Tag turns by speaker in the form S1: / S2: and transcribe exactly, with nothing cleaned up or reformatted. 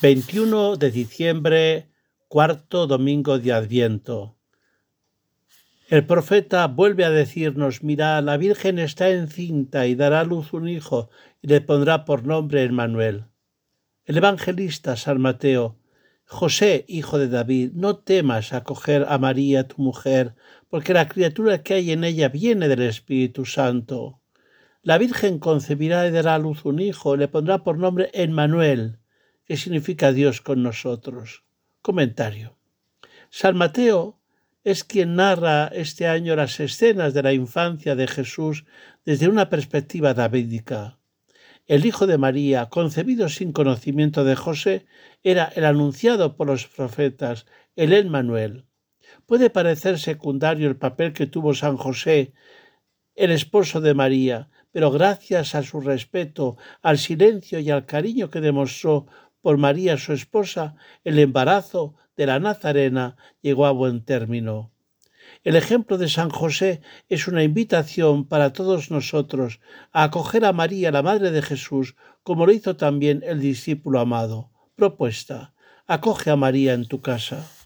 S1: veintiuno de diciembre, cuarto domingo de Adviento. El profeta vuelve a decirnos: mirad, la Virgen está encinta y dará a luz un hijo y le pondrá por nombre Emmanuel. El evangelista San Mateo: José, hijo de David, no temas acoger a María tu mujer, porque la criatura que hay en ella viene del Espíritu Santo. La Virgen concebirá y dará a luz un hijo y le pondrá por nombre Emmanuel, que significa Dios con nosotros. Comentario. San Mateo es quien narra este año las escenas de la infancia de Jesús desde una perspectiva davídica. El hijo de María, concebido sin conocimiento de José, era el anunciado por los profetas, el Emmanuel. Puede parecer secundario el papel que tuvo San José, el esposo de María, pero gracias a su respeto, al silencio y al cariño que demostró por María su esposa, el embarazo de la Nazarena llegó a buen término. El ejemplo de San José es una invitación para todos nosotros a acoger a María, la Madre de Jesús, como lo hizo también el discípulo amado. Propuesta: acoge a María en tu casa.